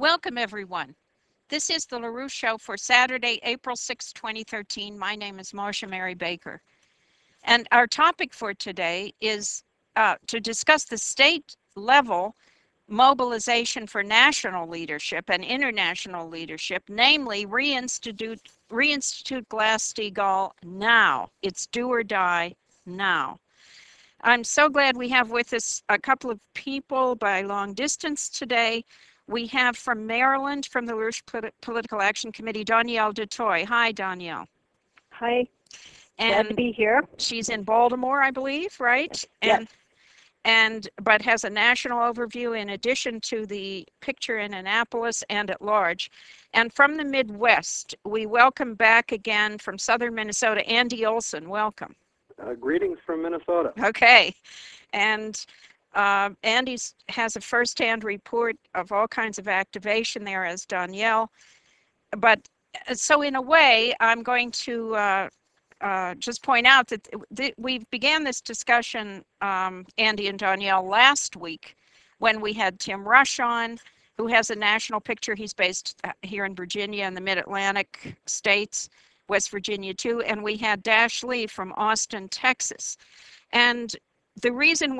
Welcome, everyone. This is the LaRue Show for Saturday, April 6, 2013. My name is Marcia Mary Baker. And our topic for today is to discuss the state level mobilization for national leadership and international leadership, namely reinstitute Glass-Steagall now. It's do or die now. I'm so glad we have with us a couple of people by long distance today. We have from Maryland, from the LaRouche Political Action Committee, Danielle DeToy. Hi, Danielle. Hi, glad to And be here. she's in Baltimore, I believe, right? Yes. But has a national overview in addition to the picture in Annapolis and at large. And from the Midwest, we welcome back again from southern Minnesota, Andy Olson. Welcome. Greetings from Minnesota. Okay. And Andy has a firsthand report of all kinds of activation there, as Danielle. But so in a way, I'm going to just point out that we began this discussion, Andy and Danielle, last week when we had Tim Rush on, who has a national picture. He's based here in Virginia in the Mid-Atlantic states, West Virginia too, and we had Dash Lee from Austin, Texas. And the reason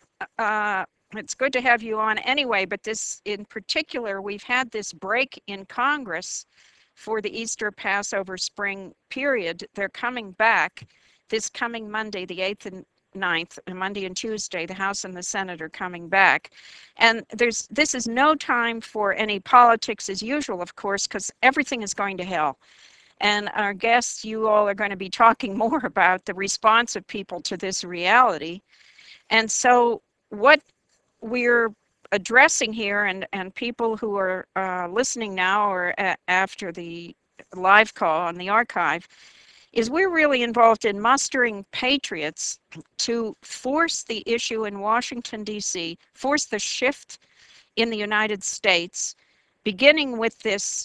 it's good to have you on anyway, but this in particular, we've had this break in Congress for the Easter, Passover, spring period. They're coming back this coming Monday, the 8th and 9th, and Monday and Tuesday, the House and the Senate are coming back. And this is no time for any politics as usual, of course, because everything is going to hell. And our guests, you all are going to be talking more about the response of people to this reality. And so what we're addressing here, and people who are listening now or after the live call on the archive, is we're really involved in mustering patriots to force the issue in Washington, D.C., force the shift in the United States, beginning with this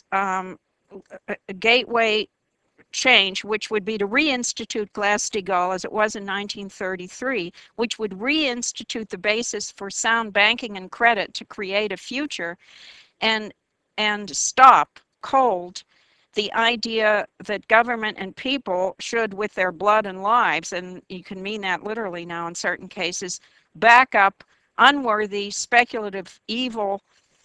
gateway change, which would be to reinstitute Glass-Steagall as it was in 1933, which would reinstitute the basis for sound banking and credit to create a future, and stop cold the idea that government and people should, with their blood and lives, and you can mean that literally now in certain cases, back up unworthy, speculative, evil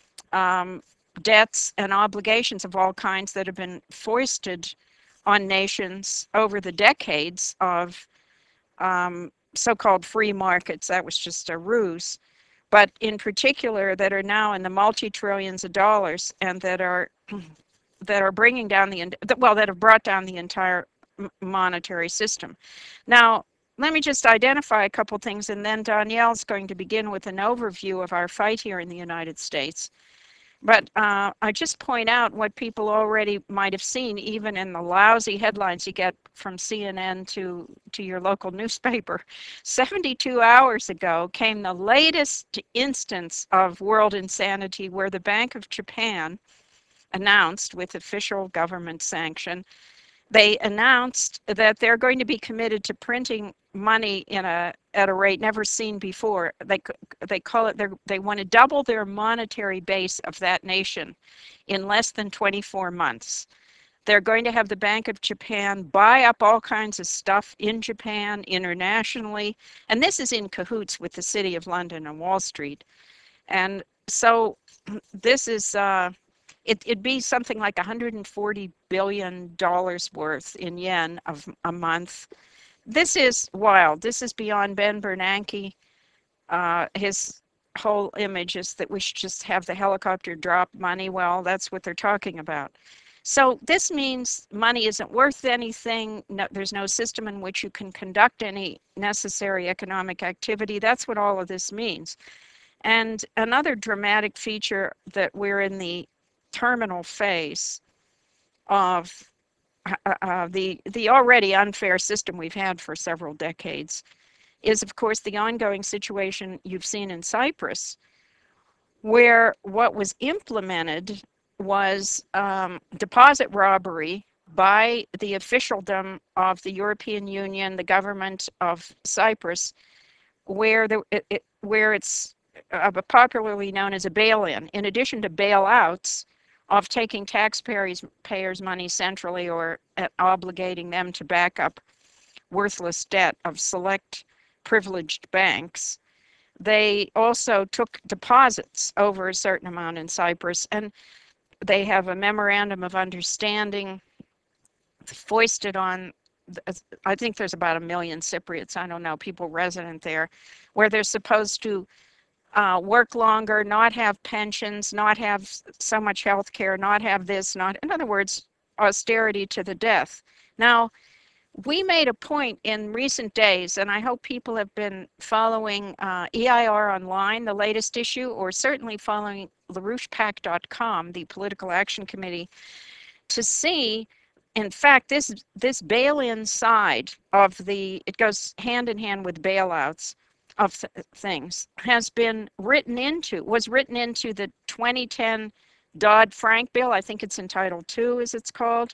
debts and obligations of all kinds that have been foisted on nations over the decades of so-called free markets. That was just a ruse. But in particular, that are now in the multi-trillions of dollars and that are bringing down that have brought down the entire monetary system. Now, let me just identify a couple things, and then Danielle's going to begin with an overview of our fight here in the United States. But I just point out what people already might have seen, even in the lousy headlines you get from CNN to your local newspaper. 72 hours ago came the latest instance of world insanity, where the Bank of Japan announced, with official government sanction, they announced that they're going to be committed to printing money at a rate never seen before. They call it, they want to double their monetary base of that nation in less than 24 months. They're going to have the Bank of Japan buy up all kinds of stuff in Japan, internationally, and this is in cahoots with the City of London and Wall Street. And so this is it'd be something like $140 billion worth in yen of a month. This is wild. This is beyond Ben Bernanke. His whole image is that we should just have the helicopter drop money. Well, that's what they're talking about. So this means money isn't worth anything. No, there's no system in which you can conduct any necessary economic activity. That's what all of this means. And another dramatic feature that we're in the terminal phase of the already unfair system we've had for several decades is, of course, the ongoing situation you've seen in Cyprus, where what was implemented was deposit robbery by the officialdom of the European Union, the government of Cyprus, where it's popularly known as a bail-in. In addition to bailouts of taking taxpayers' money centrally or obligating them to back up worthless debt of select privileged banks, they also took deposits over a certain amount in Cyprus, and they have a memorandum of understanding foisted on, I think there's about 1 million Cypriots, I don't know, people resident there, where they're supposed to work longer, not have pensions, not have so much health care, not have this, in other words, austerity to the death. Now, we made a point in recent days, and I hope people have been following EIR Online, the latest issue, or certainly following LaRouchePAC.com, the Political Action Committee, to see, in fact, this bail-in side of it goes hand in hand with bailouts of things, was written into the 2010 Dodd-Frank bill. I think it's entitled 2, as it's called.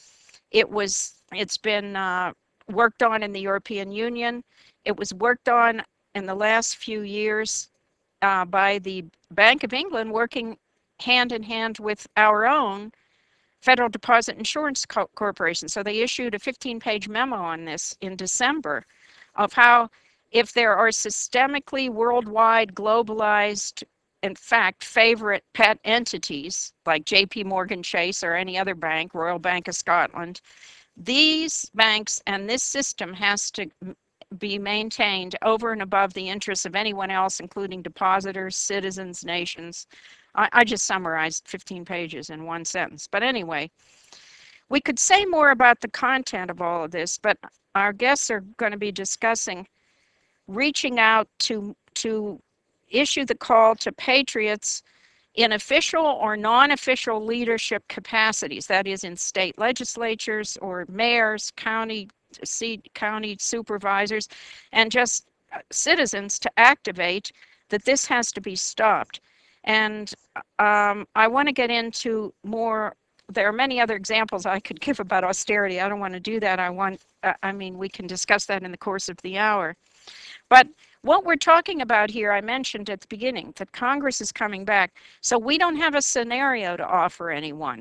It's been worked on in the European Union. It was worked on in the last few years by the Bank of England, working hand in hand with our own Federal Deposit Insurance Corporation. So they issued a 15-page memo on this in December of how, if there are systemically worldwide globalized, in fact, favorite pet entities like JP Morgan Chase or any other bank, Royal Bank of Scotland, these banks and this system has to be maintained over and above the interests of anyone else, including depositors, citizens, nations. I just summarized 15 pages in one sentence. But anyway, we could say more about the content of all of this, but our guests are going to be discussing reaching out to issue the call to patriots in official or non-official leadership capacities, that is in state legislatures or mayors, county supervisors, and just citizens to activate that this has to be stopped. And I want to get into more. There are many other examples I could give about austerity. I don't want to do that. I mean, we can discuss that in the course of the hour. But what we're talking about here, I mentioned at the beginning that Congress is coming back. So we don't have a scenario to offer anyone.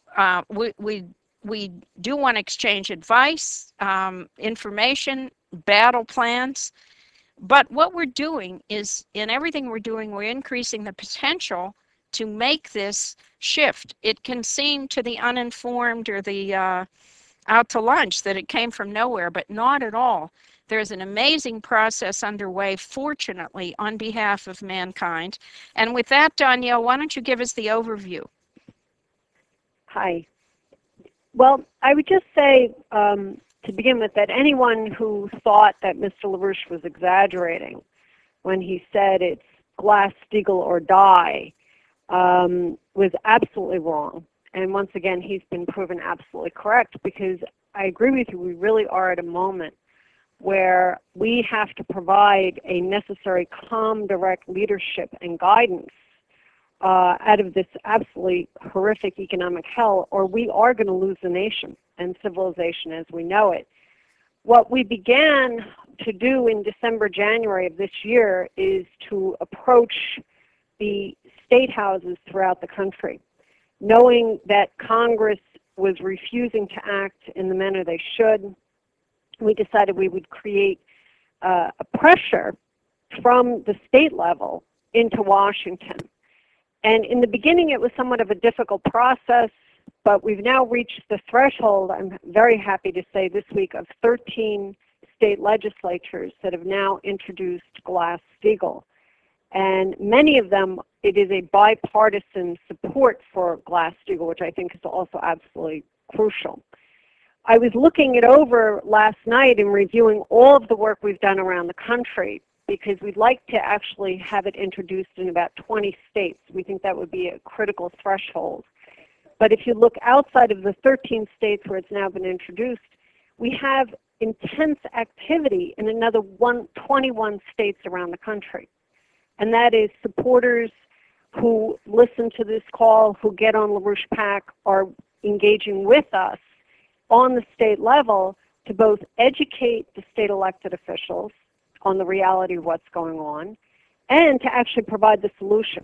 We do want to exchange advice, information, battle plans. But what we're doing is, in everything we're doing, we're increasing the potential to make this shift. It can seem to the uninformed or the out to lunch that it came from nowhere, but not at all. There's an amazing process underway, fortunately, on behalf of mankind. And with that, Danielle, why don't you give us the overview? Hi. Well, I would just say, to begin with, that anyone who thought that Mr. LaRouche was exaggerating when he said it's Glass-Steagall or die was absolutely wrong. And once again, he's been proven absolutely correct, because I agree with you, we really are at a moment where we have to provide a necessary calm, direct leadership and guidance out of this absolutely horrific economic hell, or we are going to lose the nation and civilization as we know it. What we began to do in December, January of this year is to approach the state houses throughout the country, knowing that Congress was refusing to act in the manner they should. We decided we would create a pressure from the state level into Washington. And in the beginning, it was somewhat of a difficult process, but we've now reached the threshold, I'm very happy to say this week, of 13 state legislatures that have now introduced Glass-Steagall. And many of them, it is a bipartisan support for Glass-Steagall, which I think is also absolutely crucial. I was looking it over last night and reviewing all of the work we've done around the country, because we'd like to actually have it introduced in about 20 states. We think that would be a critical threshold. But if you look outside of the 13 states where it's now been introduced, we have intense activity in another 21 states around the country. And that is supporters who listen to this call, who get on LaRouche PAC, are engaging with us on the state level to both educate the state elected officials on the reality of what's going on, and to actually provide the solution.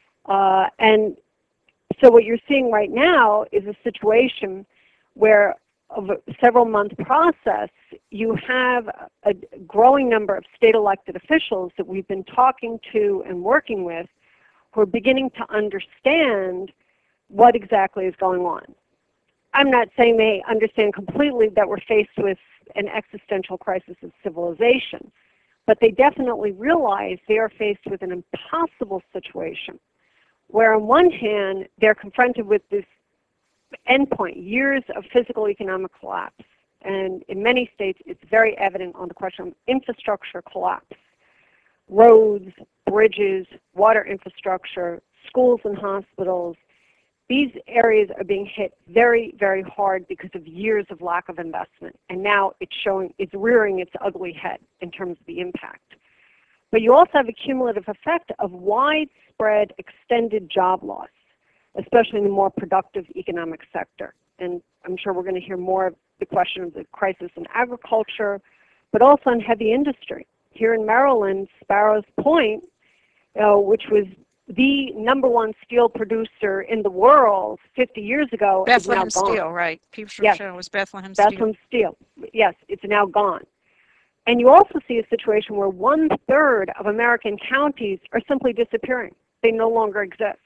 And so what you're seeing right now is a situation where of a several-month process, you have a growing number of state elected officials that we've been talking to and working with who are beginning to understand what exactly is going on. I'm not saying they understand completely that we're faced with an existential crisis of civilization, but they definitely realize they are faced with an impossible situation where on one hand, they're confronted with this endpoint, years of physical economic collapse. And in many states, it's very evident on the question of infrastructure collapse. Roads, bridges, water infrastructure, schools and hospitals, these areas are being hit very, very hard because of years of lack of investment. And now it's rearing its ugly head in terms of the impact. But you also have a cumulative effect of widespread extended job loss, especially in the more productive economic sector. And I'm sure we're going to hear more of the question of the crisis in agriculture, but also in heavy industry. Here in Maryland, Sparrows Point, which was the #1 steel producer in the world 50 years ago, Bethlehem is now gone. Steel, right. People Yes. show it was Bethlehem Steel. Bethlehem Steel. Yes, it's now gone. And you also see a situation where 1/3 of American counties are simply disappearing. They no longer exist.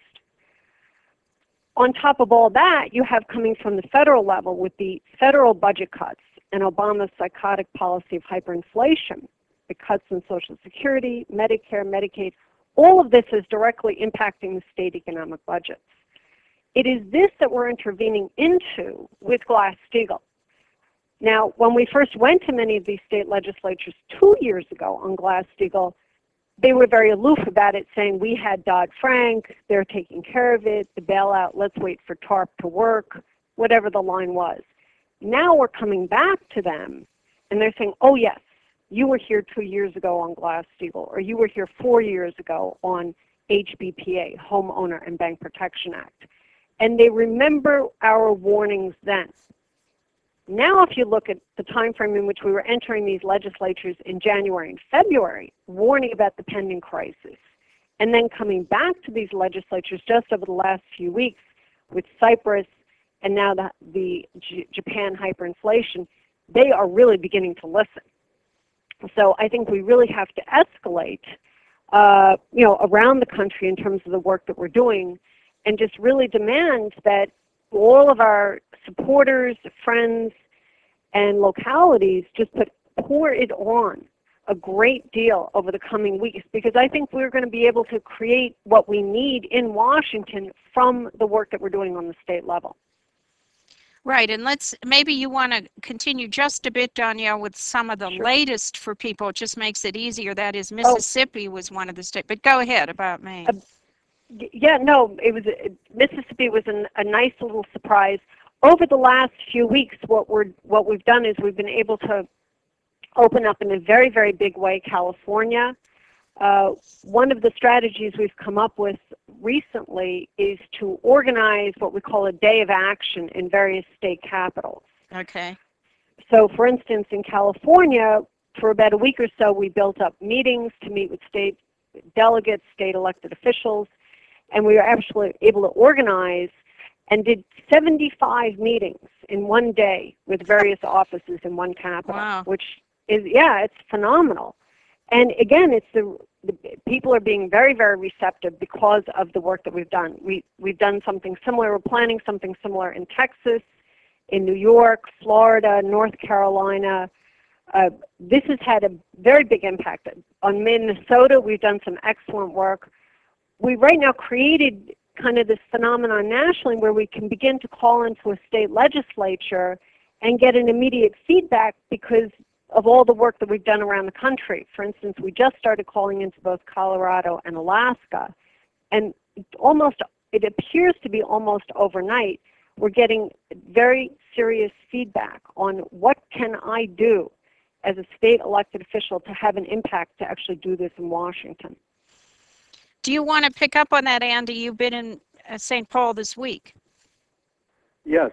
On top of all that, you have coming from the federal level with the federal budget cuts and Obama's psychotic policy of hyperinflation, the cuts in Social Security, Medicare, Medicaid. All of this is directly impacting the state economic budgets. It is this that we're intervening into with Glass-Steagall. Now, when we first went to many of these state legislatures 2 years ago on Glass-Steagall, they were very aloof about it, saying we had Dodd-Frank, they're taking care of it, the bailout, let's wait for TARP to work, whatever the line was. Now we're coming back to them, and they're saying, oh yes, you were here 2 years ago on Glass-Steagall, or you were here 4 years ago on HBPA, Homeowner and Bank Protection Act. And they remember our warnings then. Now if you look at the time frame in which we were entering these legislatures in January and February, warning about the pending crisis, and then coming back to these legislatures just over the last few weeks with Cyprus and now the Japan hyperinflation, they are really beginning to listen. So I think we really have to escalate around the country in terms of the work that we're doing and just really demand that all of our supporters, friends, and localities just pour it on a great deal over the coming weeks, because I think we're going to be able to create what we need in Washington from the work that we're doing on the state level. Right, and maybe you want to continue just a bit, Danielle, with some of the latest for people. It just makes it easier. That is, Mississippi was one of the states. But go ahead about Maine. Yeah, no, Mississippi was a nice little surprise. Over the last few weeks, what we've done is we've been able to open up in a very, very big way California. One of the strategies we've come up with recently is to organize what we call a day of action in various state capitals. Okay. So for instance, in California, for about a week or so, we built up meetings to meet with state delegates, state elected officials, and we were actually able to organize and did 75 meetings in one day with various offices in one capital, wow. Which is, it's phenomenal. And again, it's the people are being very, very receptive because of the work that we've done. We've done something similar. We're planning something similar in Texas, in New York, Florida, North Carolina. This has had a very big impact. On Minnesota, we've done some excellent work. We've right now created kind of this phenomenon nationally where we can begin to call into a state legislature and get an immediate feedback because of all the work that we've done around the country. For instance, we just started calling into both Colorado and Alaska, and it appears to be almost overnight, we're getting very serious feedback on what can I do as a state elected official to have an impact to actually do this in Washington. Do you want to pick up on that, Andy? You've been in St. Paul this week. Yes,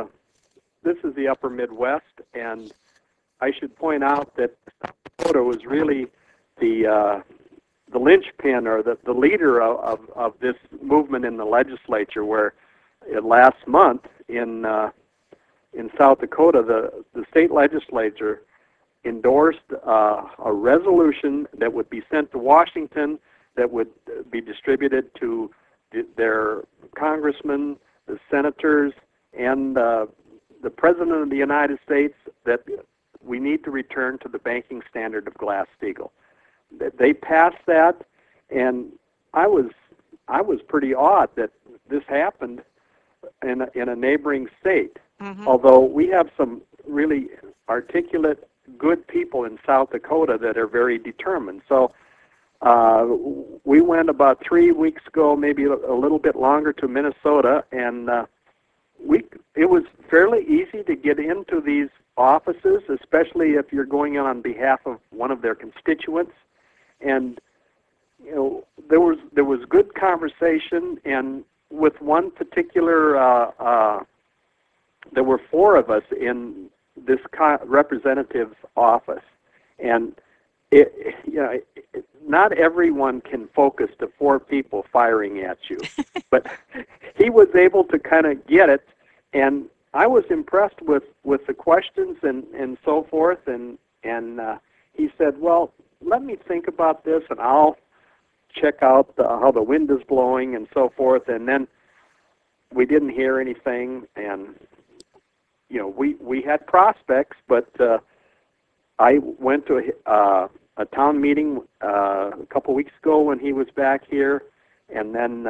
this is the upper Midwest, and I should point out that South Dakota was really the the linchpin or the leader of this movement in the legislature, where last month in South Dakota, the state legislature endorsed a resolution that would be sent to Washington, that would be distributed to their congressmen, the senators, and the President of the United States, that we need to return to the banking standard of Glass-Steagall. They passed that, and I was pretty awed that this happened in a neighboring state. Mm-hmm. Although we have some really articulate, good people in South Dakota that are very determined. So we went about 3 weeks ago, maybe a little bit longer, to Minnesota, and it was fairly easy to get into these offices, especially if you're going on behalf of one of their constituents. And there was good conversation, and with one particular, there were 4 of us in this representative's office, and not everyone can focus to 4 people firing at you, but he was able to kind of get it, and I was impressed with the questions and so forth, and he said, well, let me think about this, and I'll check out how the wind is blowing and so forth. And then we didn't hear anything, and we had prospects, but I went to a town meeting a couple weeks ago when he was back here, and then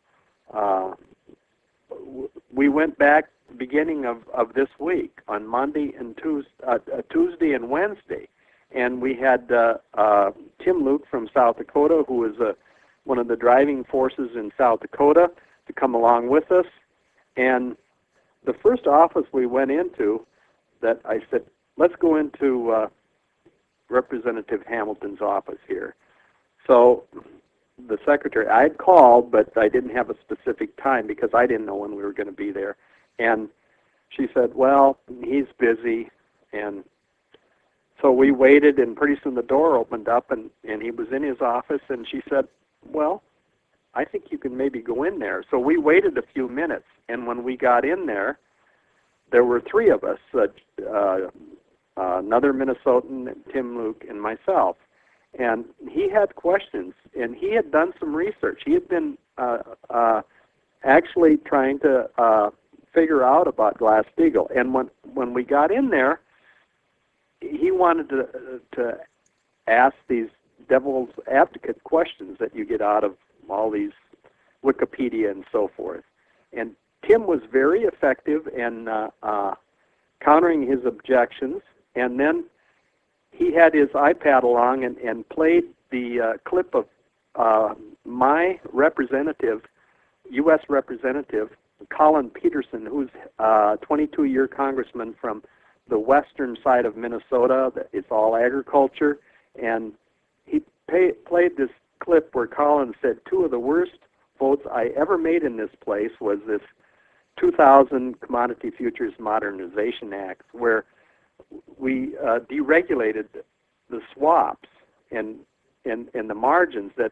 we went back beginning of this week on Monday and Tuesday and Wednesday. And we had Tim Luke from South Dakota, who is one of the driving forces in South Dakota, to come along with us. And the first office we went into, that I said, let's go into Representative Hamilton's office here. So the secretary, I had called, but I didn't have a specific time because I didn't know when we were going to be there. And she said, well, he's busy. And so we waited, and pretty soon the door opened up, and he was in his office, and she said, well, I think you can maybe go in there. So we waited a few minutes, and when we got in there were 3 of us, another Minnesotan, Tim Luke, and myself. And he had questions, and he had done some research. He had been actually trying to figure out about Glass-Steagall. And when we got in there, he wanted to ask these devil's advocate questions that you get out of all these Wikipedia and so forth. And Tim was very effective in countering his objections, and then he had his iPad along and played the clip of my representative, U.S. Representative, Colin Peterson, who's a 22-year congressman from the western side of Minnesota. It's all agriculture, and he played this clip where Colin said 2 of the worst votes I ever made in this place was this 2000 Commodity Futures Modernization Act, where we deregulated the swaps and the margins that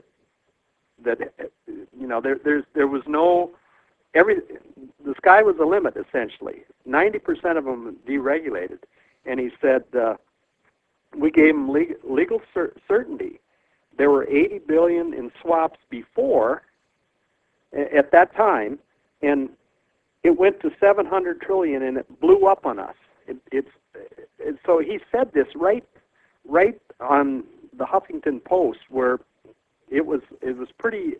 there was no the sky was the limit, essentially. 90% of them deregulated. And he said, we gave them legal certainty. There were $80 billion in swaps before, at that time, and it went to $700 trillion, and it blew up on us. So he said this right on the Huffington Post, where it was pretty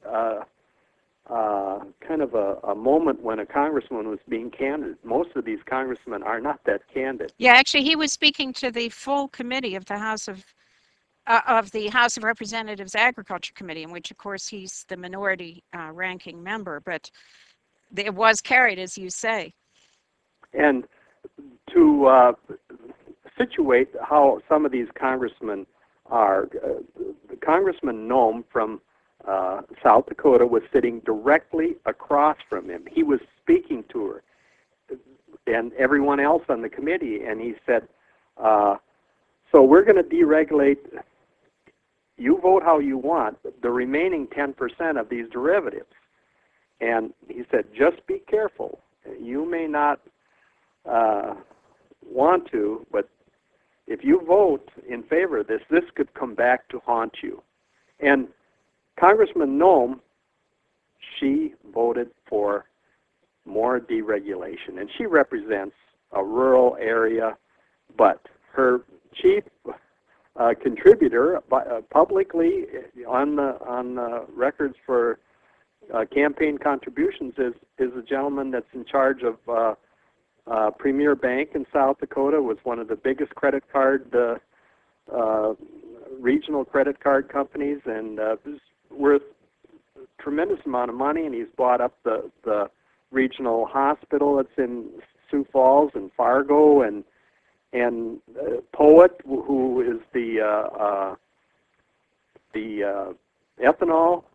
kind of a moment when a congressman was being candid. Most of these congressmen are not that candid. Yeah, actually, he was speaking to the full committee of the House of Representatives Agriculture Committee, in which, of course, he's the minority ranking member. But it was carried, as you say. And to situate how some of these congressmen are, Congressman Noem from South Dakota was sitting directly across from him. He was speaking to her and everyone else on the committee, and he said, so we're going to deregulate you vote how you want the remaining 10% of these derivatives. And he said, just be careful. You may not want to, but if you vote in favor of this, this could come back to haunt you. And Congressman Noem, she voted for more deregulation, and she represents a rural area, but her chief contributor publicly on the records for campaign contributions is a gentleman that's in charge of Premier Bank in South Dakota, was one of the biggest credit card regional credit card companies, and is worth a tremendous amount of money, and he's bought up the regional hospital that's in Sioux Falls and Fargo, and Poet, who is the ethanol.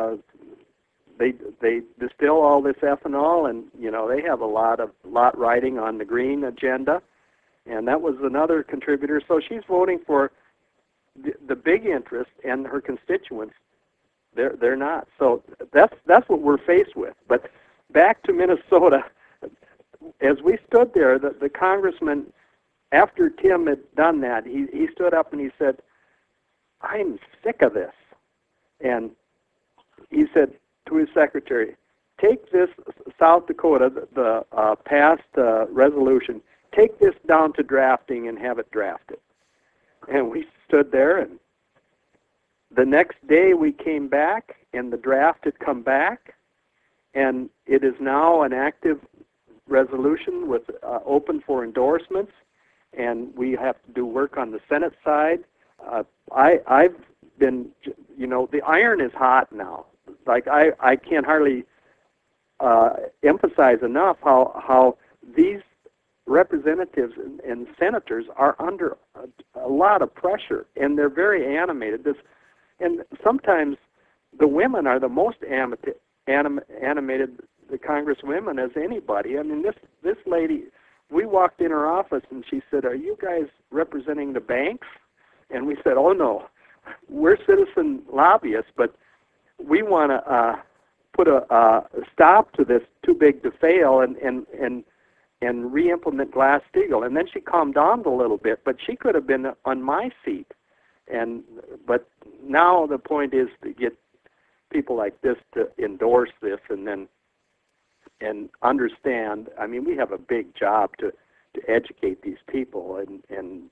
They distill all this ethanol, and they have a lot riding on the green agenda, and that was another contributor. So she's voting for the big interest, and her constituents, they're not. So that's what we're faced with. But back to Minnesota, as we stood there, the congressman, after Tim had done that, he stood up and he said, "I'm sick of this," and he said to his secretary, "Take this South Dakota, the passed resolution, take this down to drafting and have it drafted." And we stood there, and the next day we came back, and the draft had come back, and it is now an active resolution with open for endorsements, and we have to do work on the Senate side. I've been, the iron is hot now. Like I can't hardly emphasize enough how these representatives and senators are under a lot of pressure, and they're very animated. And sometimes the women are the most animated, the congresswomen, as anybody. I mean, this lady, we walked in her office and she said, "Are you guys representing the banks?" And we said, "Oh no, we're citizen lobbyists, but we want to put a stop to this too big to fail and re-implement Glass-Steagall." And then she calmed down a little bit, but she could have been on my seat. But now the point is to get people like this to endorse this and understand. I mean, we have a big job to educate these people, and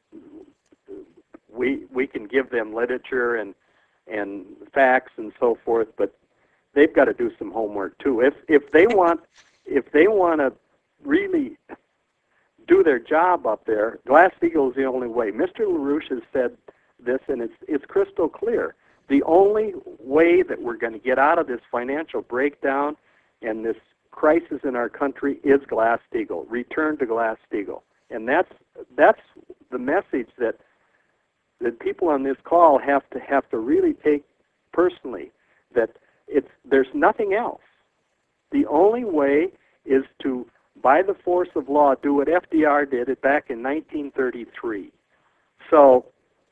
we can give them literature and facts and so forth, but they've got to do some homework too. If they want to really do their job up there, Glass-Steagall is the only way. Mr. LaRouche has said this, and it's crystal clear. The only way that we're going to get out of this financial breakdown and this crisis in our country is Glass-Steagall. Return to Glass-Steagall, and that's the message that people on this call have to really take personally. That there's nothing else. The only way is to, by the force of law, do what FDR did it back in 1933. So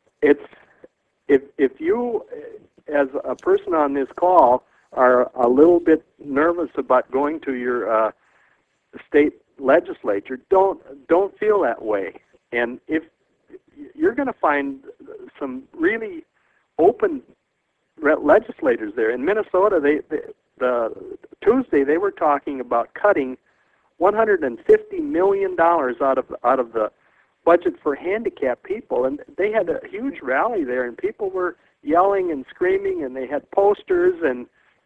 if you, as a person on this call, are a little bit nervous about going to your state legislature, don't feel that way. And if you're going to find some really open legislators there in Minnesota, the Tuesday they were talking about cutting $150 million out of the budget for handicapped people, and they had a huge rally there, and people were yelling and screaming, and they had posters, and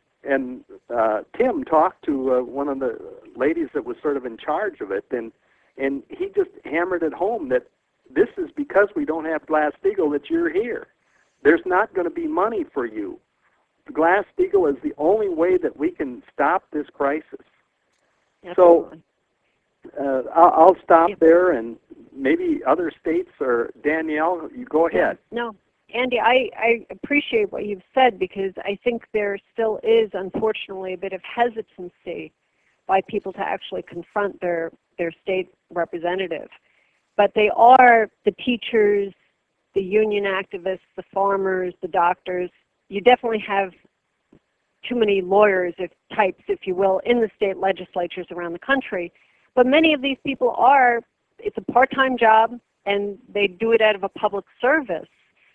Tim talked to one of the ladies that was sort of in charge of it, and he just hammered it home that this is because we don't have Glass-Steagall that you're here. There's not going to be money for you. Glass-Steagall is the only way that we can stop this crisis. Absolutely. So I'll stop there, and maybe other states, or Danielle, you go ahead. No, Andy, I appreciate what you've said, because I think there still is, unfortunately, a bit of hesitancy by people to actually confront their state representative. But they are the teachers the union activists, the farmers, the doctors. You definitely have too many lawyers, types, if you will, in the state legislatures around the country. But many of these people it's a part-time job, and they do it out of a public service.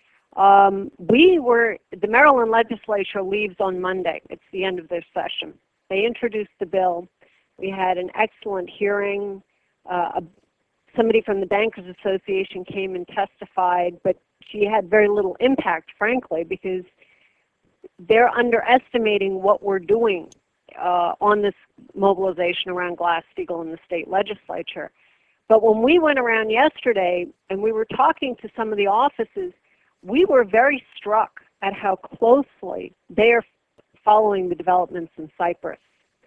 The Maryland legislature leaves on Monday. It's the end of their session. They introduced the bill. We had an excellent hearing. Somebody from the Bankers Association came and testified, but she had very little impact, frankly, because they're underestimating what we're doing on this mobilization around Glass-Steagall in the state legislature. But when we went around yesterday and we were talking to some of the offices, we were very struck at how closely they are following the developments in Cyprus.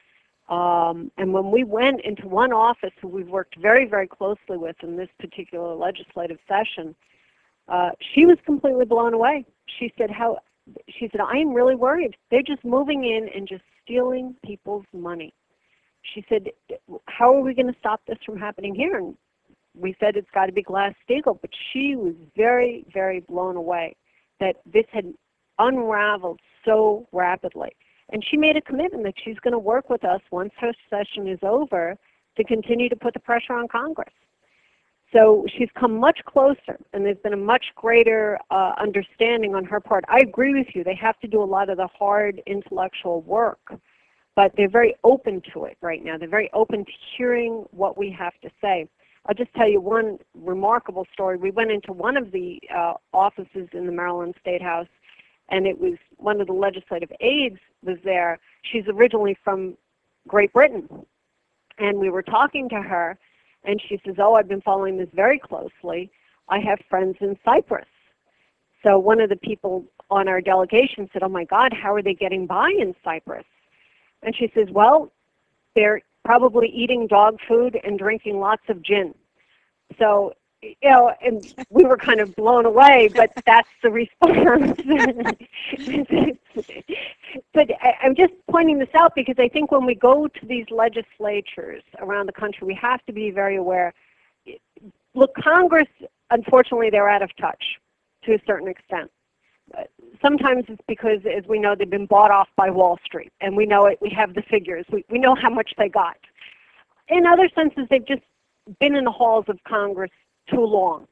And when we went into one office who we've worked very, very closely with in this particular legislative session, she was completely blown away. She said, I am really worried. They're just moving in and just stealing people's money. She said, how are we going to stop this from happening here? And we said it's got to be Glass-Steagall, but she was very, very blown away that this had unraveled so rapidly. And she made a commitment that she's going to work with us once her session is over to continue to put the pressure on Congress. So she's come much closer, and there's been a much greater understanding on her part. I agree with you. They have to do a lot of the hard intellectual work, but they're very open to it right now. They're very open to hearing what we have to say. I'll just tell you one remarkable story. We went into one of the offices in the Maryland State House, and it was one of the legislative aides was there. She's originally from Great Britain, and we were talking to her, and she says, oh, I've been following this very closely. I have friends in Cyprus. So one of the people on our delegation said, oh my God, how are they getting by in Cyprus? And she says, well, they're probably eating dog food and drinking lots of gin. So, and we were kind of blown away, but that's the response. But I'm just pointing this out because I think when we go to these legislatures around the country, we have to be very aware. Look, Congress, unfortunately, they're out of touch to a certain extent. Sometimes it's because, as we know, they've been bought off by Wall Street, and we know it. We have the figures. We know how much they got. In other senses, they've just been in the halls of Congress too long.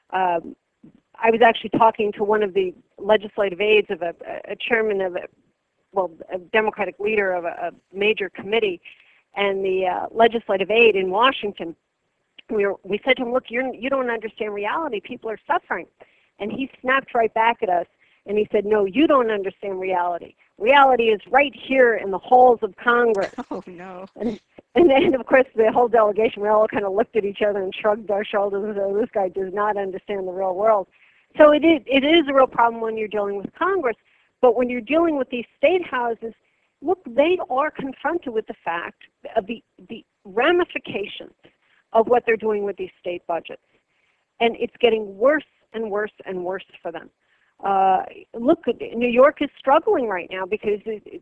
I was actually talking to one of the legislative aides of a chairman of a Democratic leader of a major committee, and the legislative aide in Washington. We said to him, look, you don't understand reality. People are suffering. And he snapped right back at us. And he said, no, you don't understand reality. Reality is right here in the halls of Congress. Oh, no. And then, of course, the whole delegation, we all kind of looked at each other and shrugged our shoulders and said, this guy does not understand the real world. So it is a real problem when you're dealing with Congress. But when you're dealing with these state houses, look, they are confronted with the fact of the ramifications of what they're doing with these state budgets. And it's getting worse and worse and worse for them. Look, New York is struggling right now because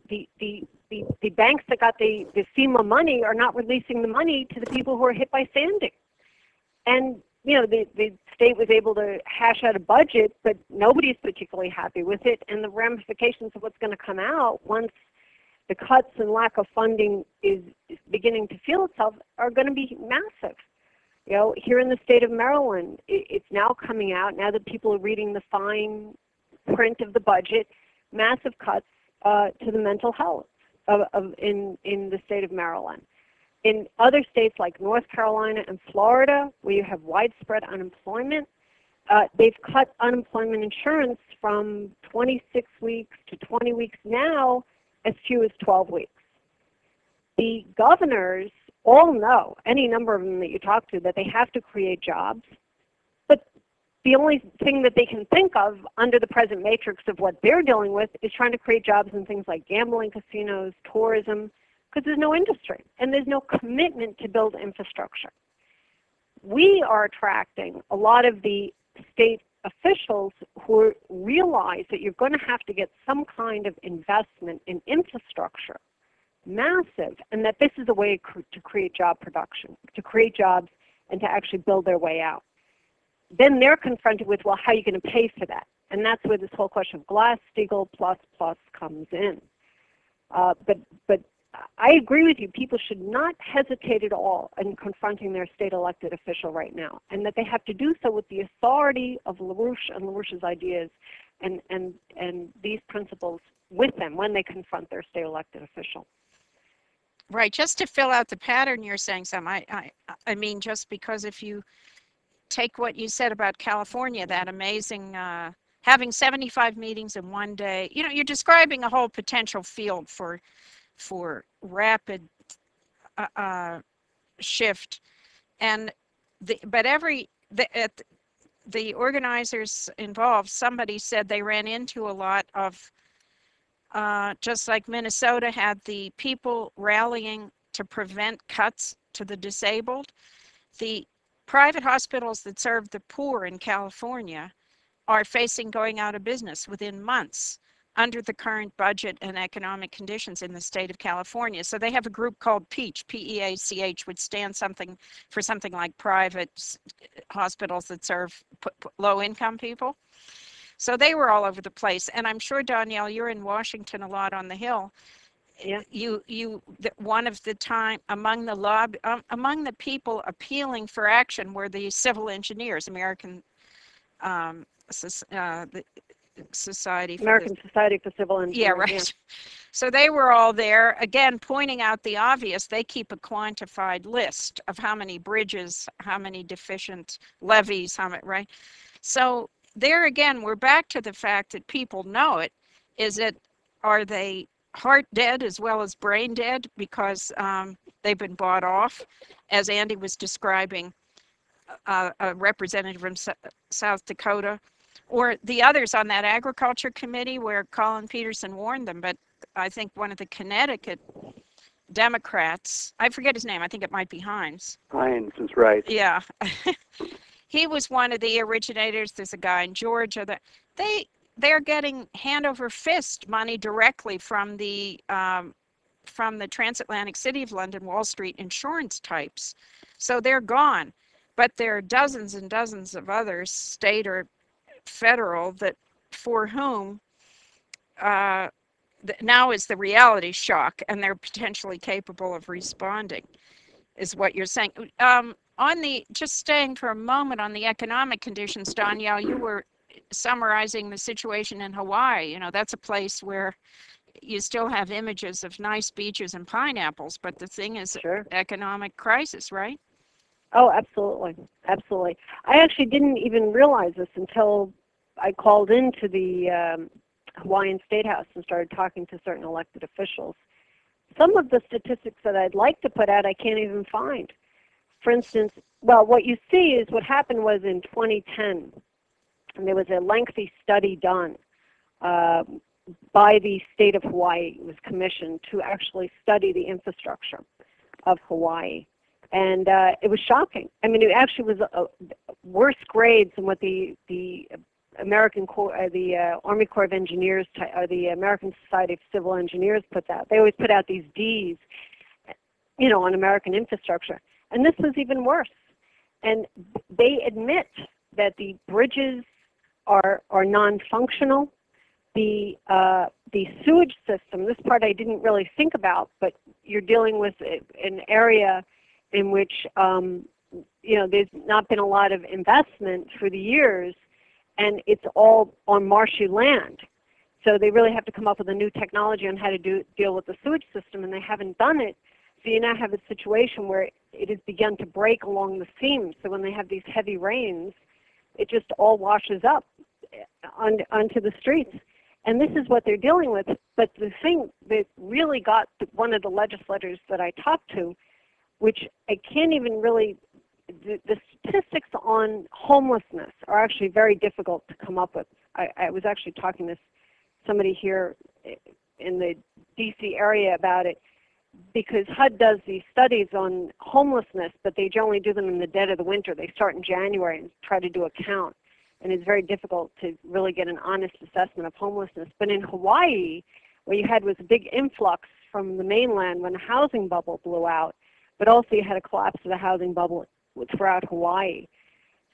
the banks that got the FEMA money are not releasing the money to the people who are hit by Sandy. And, the state was able to hash out a budget, but nobody's particularly happy with it. And the ramifications of what's going to come out once the cuts and lack of funding is beginning to feel itself are going to be massive. Here in the state of Maryland, it's now coming out, now that people are reading the fine print of the budget, massive cuts to the mental health in the state of Maryland. In other states like North Carolina and Florida, where you have widespread unemployment, they've cut unemployment insurance from 26 weeks to 20 weeks now, as few as 12 weeks. The governors all know, any number of them that you talk to, that they have to create jobs. But the only thing that they can think of under the present matrix of what they're dealing with is trying to create jobs in things like gambling, casinos, tourism, because there's no industry and there's no commitment to build infrastructure. We are attracting a lot of the state officials who realize that you're going to have to get some kind of investment in infrastructure, massive, and that this is a way to create job production, to create jobs and to actually build their way out. then they're confronted with, well, how are you going to pay for that? And that's where this whole question of Glass-Steagall plus comes in. But I agree with you. People should not hesitate at all in confronting their state elected official right now, and that they have to do so with the authority of LaRouche and LaRouche's ideas and these principles with them when they confront their state elected official. Right. Just to fill out the pattern you're saying, Sam, I mean, just because if you take what you said about California, that amazing having 75 meetings in one day, you know, you're describing a whole potential field for rapid shift, and the organizers involved, somebody said they ran into a lot of just like Minnesota had the people rallying to prevent cuts to the disabled. The private hospitals that serve the poor in California are facing going out of business within months under the current budget and economic conditions in the state of California. So they have a group called PEACH, P-E-A-C-H, which stands for something like private hospitals that serve low-income people. So they were all over the place. And I'm sure, Danielle, you're in Washington a lot on the Hill. Yeah. One of the time among the people appealing for action were the civil engineers, American Society for Civil Engineers. Yeah, right. Yeah. So they were all there, again, pointing out the obvious. They keep a quantified list of how many bridges, how many deficient levees, how many, right? So there again, we're back to the fact that people know it. Are they heart dead as well as brain dead because they've been bought off, as Andy was describing, a representative from South Dakota, or the others on that agriculture committee where Colin Peterson warned them. But I think one of the Connecticut Democrats, I forget his name, I think it might be Hines. Hines is right. Yeah. He was one of the originators. There's a guy in Georgia that they're getting hand over fist money directly from the transatlantic city of London, Wall Street insurance types. So they're gone. But there are dozens and dozens of others, state or federal, that for whom now is the reality shock, and they're potentially capable of responding, is what you're saying. Just staying for a moment on the economic conditions, Danielle, you were summarizing the situation in Hawaii. You know, that's a place where you still have images of nice beaches and pineapples, but the thing is, sure, economic crisis, right? Oh, absolutely. Absolutely. I actually didn't even realize this until I called into the Hawaiian State House and started talking to certain elected officials. Some of the statistics that I'd like to put out, I can't even find. For instance, well, what you see is what happened was in 2010, and there was a lengthy study done by the state of Hawaii. It was commissioned to actually study the infrastructure of Hawaii. And it was shocking. I mean, it actually was worse grades than what the American Army Corps of Engineers or the American Society of Civil Engineers puts out. They always put out these Ds, you know, on American infrastructure. And this was even worse. And they admit that the bridges are non-functional. The sewage system, this part I didn't really think about, but you're dealing with an area in which you know, there's not been a lot of investment through the years, and it's all on marshy land. So they really have to come up with a new technology on how to deal with the sewage system, and they haven't done it. So you now have a situation where it has begun to break along the seams. So when they have these heavy rains, it just all washes up onto the streets. And this is what they're dealing with. But the thing that really got one of the legislators that I talked to, which I can't even really, the statistics on homelessness are actually very difficult to come up with. I was actually talking to somebody here in the DC area about it, because HUD does these studies on homelessness, but they generally do them in the dead of the winter. They start in January and try to do a count. And it's very difficult to really get an honest assessment of homelessness. But in Hawaii, what you had was a big influx from the mainland when the housing bubble blew out, but also you had a collapse of the housing bubble throughout Hawaii.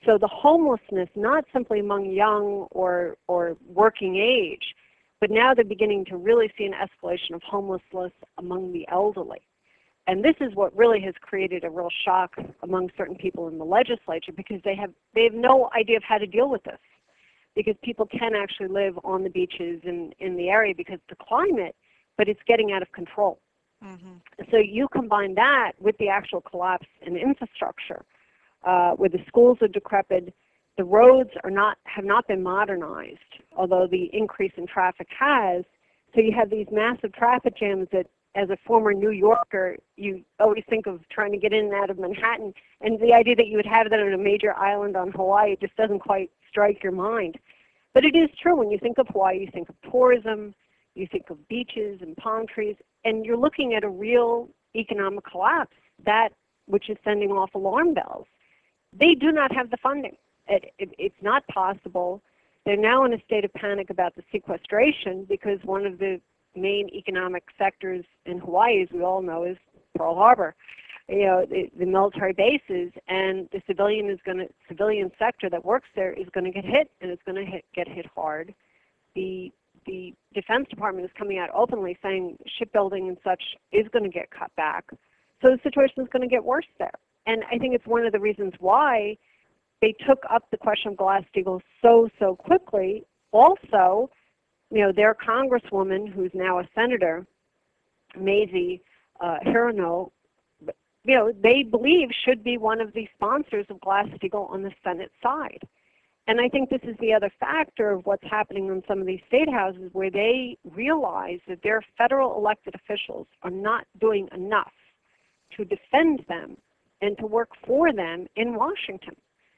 So the homelessness, not simply among young or working age, but now they're beginning to really see an escalation of homelessness among the elderly. And this is what really has created a real shock among certain people in the legislature, because they have no idea of how to deal with this. Because people can actually live on the beaches in the area because of the climate, but it's getting out of control. Mm-hmm. So you combine that with the actual collapse in infrastructure, where the schools are decrepit, the roads have not been modernized, although the increase in traffic has. So you have these massive traffic jams that, as a former New Yorker, you always think of trying to get in and out of Manhattan, and the idea that you would have that on a major island on Hawaii just doesn't quite strike your mind. But it is true. When you think of Hawaii, you think of tourism, you think of beaches and palm trees, and you're looking at a real economic collapse, that which is sending off alarm bells. They do not have the funding. It's not possible. They're now in a state of panic about the sequestration, because one of the main economic sectors in Hawaii, as we all know, is Pearl Harbor. You know, the military bases, and the civilian sector that works there is going to get hit, and it's going to get hit hard. The Defense Department is coming out openly saying shipbuilding and such is going to get cut back. So the situation is going to get worse there. And I think it's one of the reasons why they took up the question of Glass-Steagall so quickly. Also, you know, their congresswoman, who's now a senator, Mazie Hirono, you know, they believe should be one of the sponsors of Glass-Steagall on the Senate side. And I think this is the other factor of what's happening in some of these state houses, where they realize that their federal elected officials are not doing enough to defend them and to work for them in Washington.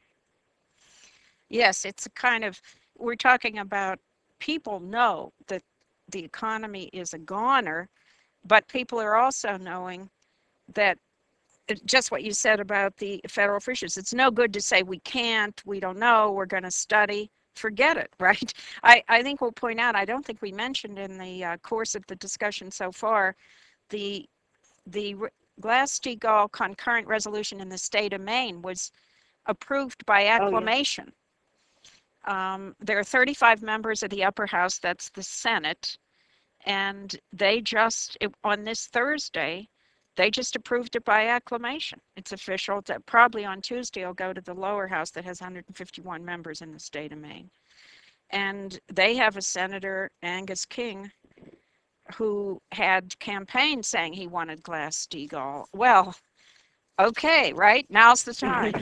Yes, it's a kind of, we're talking about, people know that the economy is a goner, but people are also knowing that just what you said about the federal officials, it's no good to say we can't, we don't know, we're going to study. Forget it, right? I think we'll point out, I don't think we mentioned in the course of the discussion so far, the Glass-Steagall concurrent resolution in the state of Maine was approved by acclamation. There are 35 members of the upper house, that's the Senate, and they just, on this Thursday, they just approved it by acclamation. It's official. Probably on Tuesday it'll go to the lower house that has 151 members in the state of Maine. And they have a Senator, Angus King, who had campaigned saying he wanted Glass-Steagall. Well, okay, right? Now's the time.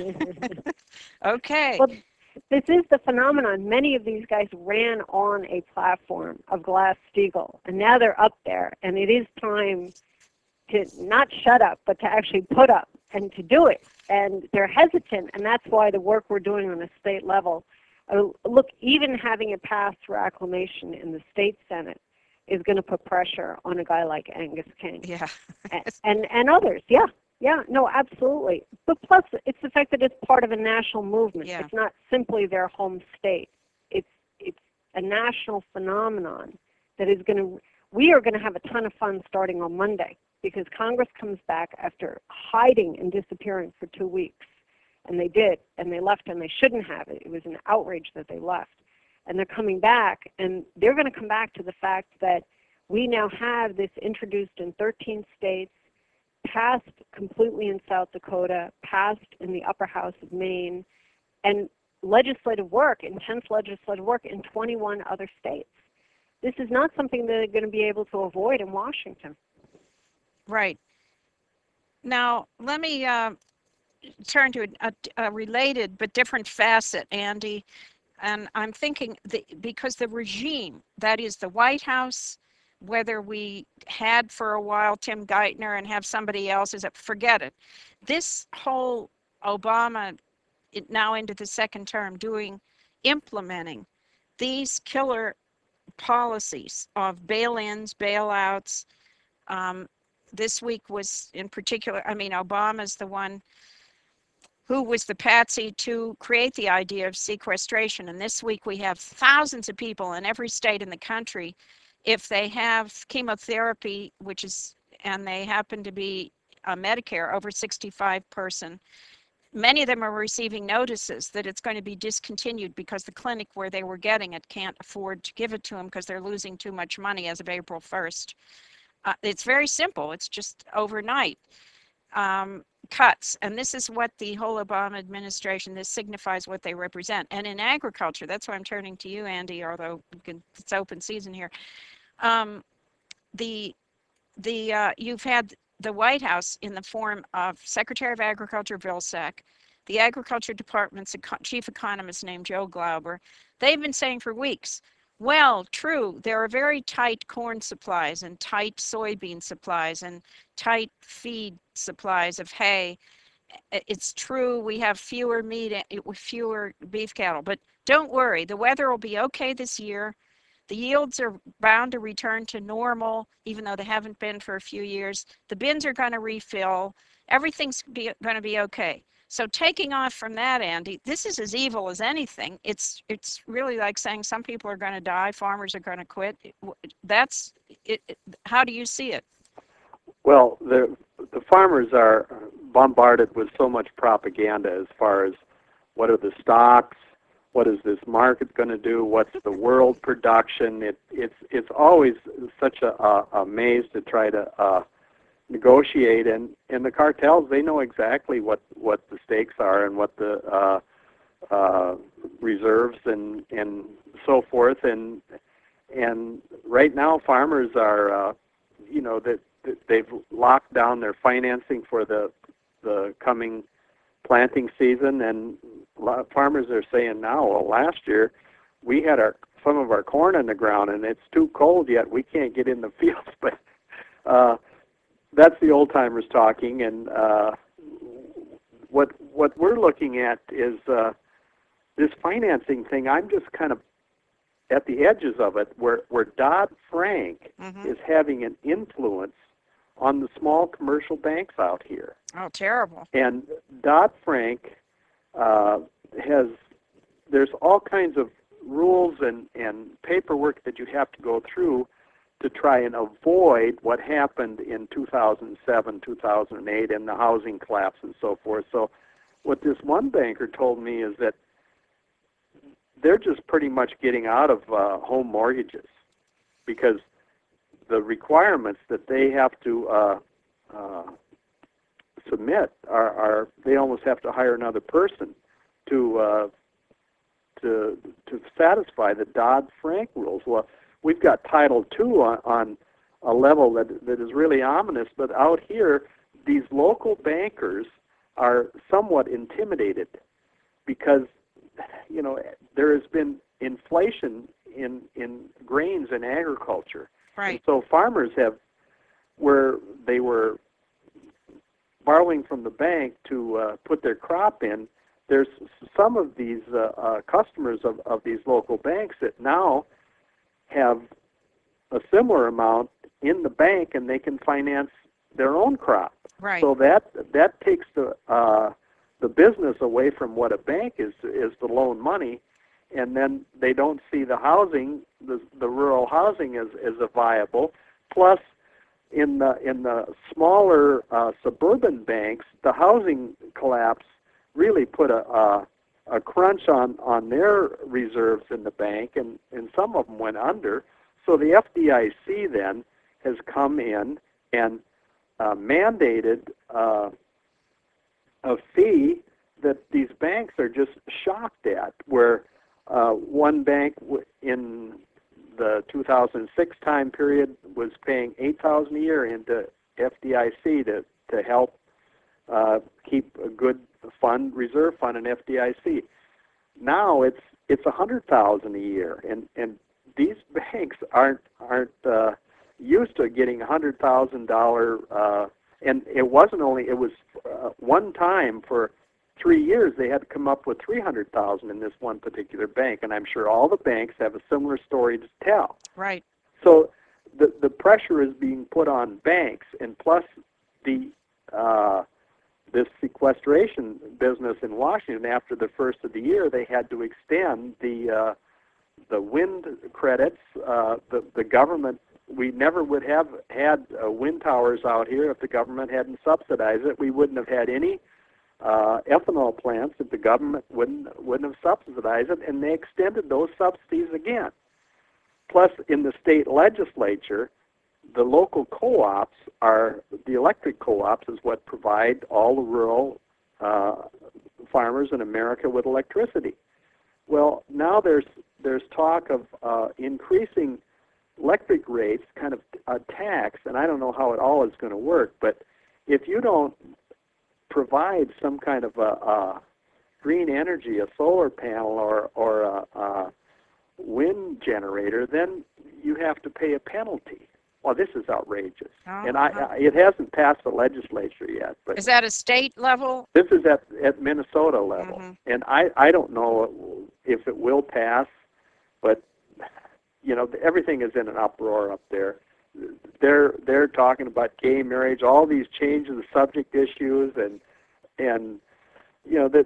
Okay. Well, this is the phenomenon. Many of these guys ran on a platform of Glass-Steagall, and now they're up there, and it is time to not shut up, but to actually put up and to do it. And they're hesitant, and that's why the work we're doing on a state level, look, even having it pass through acclamation in the state Senate is going to put pressure on a guy like Angus King. Yeah. and others, yeah. Yeah, no, absolutely. But plus, it's the fact that it's part of a national movement. Yeah. It's not simply their home state. It's a national phenomenon that is going to, we are going to have a ton of fun starting on Monday, because Congress comes back after hiding and disappearing for 2 weeks. And they did, and they left, and they shouldn't have it. It was an outrage that they left. And they're coming back, and they're going to come back to the fact that we now have this introduced in 13 states, passed completely in South Dakota, passed in the upper house of Maine, and legislative work, intense legislative work in 21 other states. This is not something that they're going to be able to avoid in Washington. Right. Now, let me turn to a related but different facet, Andy. And I'm thinking, because the regime, that is the White House, whether we had for a while Tim Geithner and have somebody else, forget it. This whole Obama, now into the second term, implementing these killer policies of bail-ins, bailouts. This week was in particular, I mean, Obama's the one who was the patsy to create the idea of sequestration. And this week we have thousands of people in every state in the country, if they have chemotherapy, and they happen to be a Medicare over 65 person, many of them are receiving notices that it's going to be discontinued because the clinic where they were getting it can't afford to give it to them because they're losing too much money as of April 1st. It's very simple. It's just overnight cuts. And this is what the whole Obama administration, this signifies what they represent. And in agriculture, that's why I'm turning to you, Andy, although it's open season here. You've had the White House in the form of Secretary of Agriculture Vilsack, the Agriculture Department's chief economist named Joe Glauber. They've been saying for weeks, well, true, there are very tight corn supplies and tight soybean supplies and tight feed supplies of hay. It's true we have fewer beef cattle, but don't worry, the weather will be okay this year. The yields are bound to return to normal, even though they haven't been for a few years. The bins are going to refill. Everything's going to be okay. So taking off from that, Andy, this is as evil as anything. It's really like saying some people are going to die, farmers are going to quit. That's it. How do you see it? Well, the farmers are bombarded with so much propaganda as far as what are the stocks, what is this market going to do, what's the world production. It's always such a maze to try to negotiate, and the cartels, they know exactly what the stakes are and what the reserves and so forth, and right now farmers are that they've locked down their financing for the coming planting season, and a lot of farmers are saying now, well, last year we had some of our corn in the ground and it's too cold yet, we can't get in the fields. But that's the old timers talking, and what we're looking at is this financing thing. I'm just kind of at the edges of it, where Dodd-Frank is having an influence on the small commercial banks out here. Oh, terrible. And Dodd-Frank there's all kinds of rules and paperwork that you have to go through to try and avoid what happened in 2007, 2008, and the housing collapse and so forth. So what this one banker told me is that they're just pretty much getting out of home mortgages because the requirements that they have to submit are they almost have to hire another person to satisfy the Dodd-Frank rules. Well, we've got Title II on a level that is really ominous, but out here, these local bankers are somewhat intimidated because, there has been inflation in grains and agriculture. Right. And so farmers where they were borrowing from the bank to put their crop in, there's some of these customers of these local banks that now have a similar amount in the bank, and they can finance their own crop. Right. So that takes the business away from what a bank is to loan money, and then they don't see the housing, the rural housing as a viable. Plus, in the smaller suburban banks, the housing collapse really put a crunch on their reserves in the bank, and some of them went under. So the FDIC then has come in and mandated a fee that these banks are just shocked at, where one bank in the 2006 time period was paying $8,000 a year into FDIC to help keep a good reserve fund in FDIC. Now it's $100,000 a year, and these banks aren't used to getting $100,000. And it was one time for 3 years they had to come up with $300,000 in this one particular bank, and I'm sure all the banks have a similar story to tell. Right. So the pressure is being put on banks, and plus this sequestration business in Washington. After the first of the year, they had to extend the wind credits. The government, we never would have had wind towers out here if the government hadn't subsidized it. We wouldn't have had any ethanol plants if the government wouldn't have subsidized it, and they extended those subsidies again. Plus, in the state legislature, the local co-ops the electric co-ops is what provide all the rural farmers in America with electricity. Well, now there's talk of increasing electric rates, kind of a tax, and I don't know how it all is going to work, but if you don't provide some kind of a green energy, a solar panel or a wind generator, then you have to pay a penalty. Well, this is outrageous, and it hasn't passed the legislature yet. But is that a state level? This is at Minnesota level, and I don't know if it will pass, but everything is in an uproar up there. They're talking about gay marriage, all these change of the subject issues, and that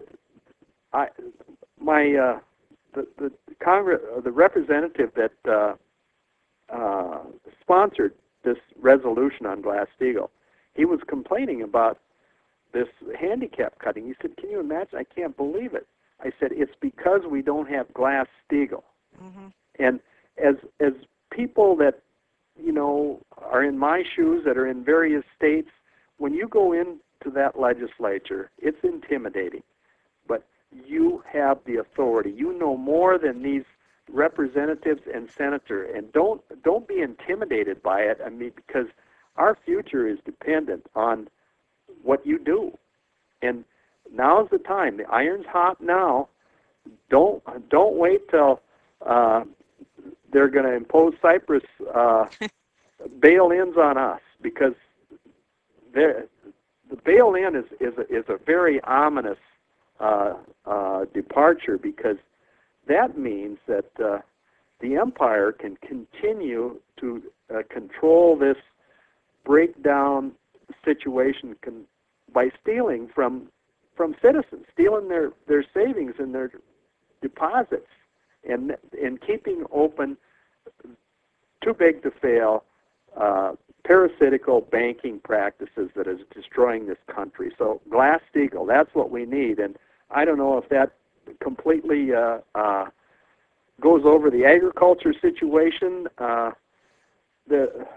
the Congress, the representative that sponsored this resolution on Glass-Steagall, he was complaining about this handicap cutting. He said, "Can you imagine? I can't believe it." I said, "It's because we don't have Glass-Steagall." And as people that are in my shoes, that are in various states, when you go into that legislature, it's intimidating. But you have the authority. You know more than these representatives and senators, and don't be intimidated by it. I mean, because our future is dependent on what you do. And now's the time. The iron's hot now. Don't wait till they're going to impose Cyprus bail-ins on us, because the bail-in is a very ominous departure, because that means that the empire can continue to control this breakdown situation by stealing from citizens, stealing their savings and their deposits, and keeping open too big to fail parasitical banking practices that is destroying this country. So Glass-Steagall, that's what we need. And I don't know if that completely goes over the agriculture situation. The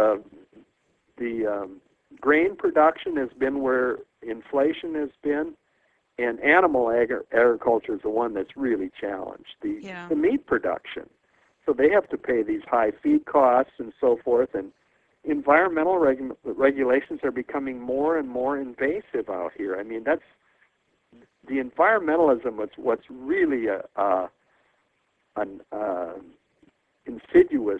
grain production has been where inflation has been, and animal agriculture is the one that's really challenged. The meat production. So they have to pay these high feed costs and so forth, and environmental regulations are becoming more and more invasive out here. I mean, that's the environmentalism. What's really an insidious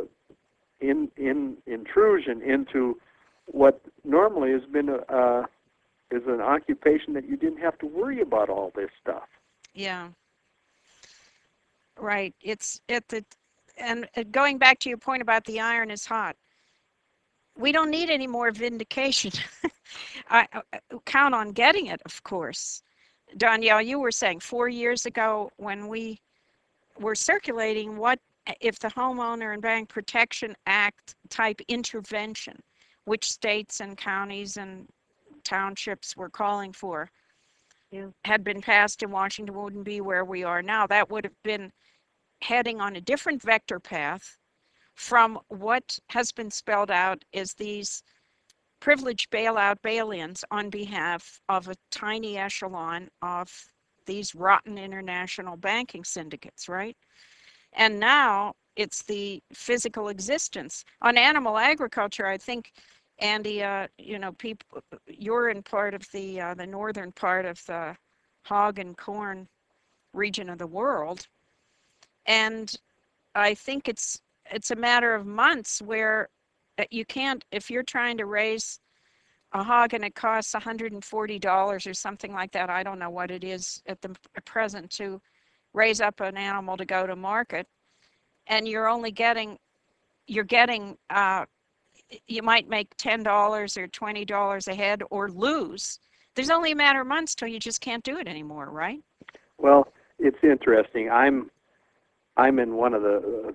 intrusion into what normally has been is an occupation that you didn't have to worry about all this stuff. Yeah. Right. And going back to your point about the iron is hot. We don't need any more vindication. I count on getting it, of course. Danielle, you were saying 4 years ago when we were circulating, what if the Homeowner and Bank Protection Act type intervention, which states and counties and townships were calling for, had been passed in Washington, wouldn't be where we are now. That would have been heading on a different vector path from what has been spelled out as these privileged bailout bail-ins on behalf of a tiny echelon of these rotten international banking syndicates, right? And now it's the physical existence. On animal agriculture, I think, Andy, people, you're in part of the northern part of the hog and corn region of the world, and I think it's a matter of months where you can't, if you're trying to raise a hog and it costs $140 or something like that, I don't know what it is at the present, to raise up an animal to go to market, and you might make $10 or $20 a head or lose. There's only a matter of months till you just can't do it anymore, right? Well, it's interesting. I'm in one of the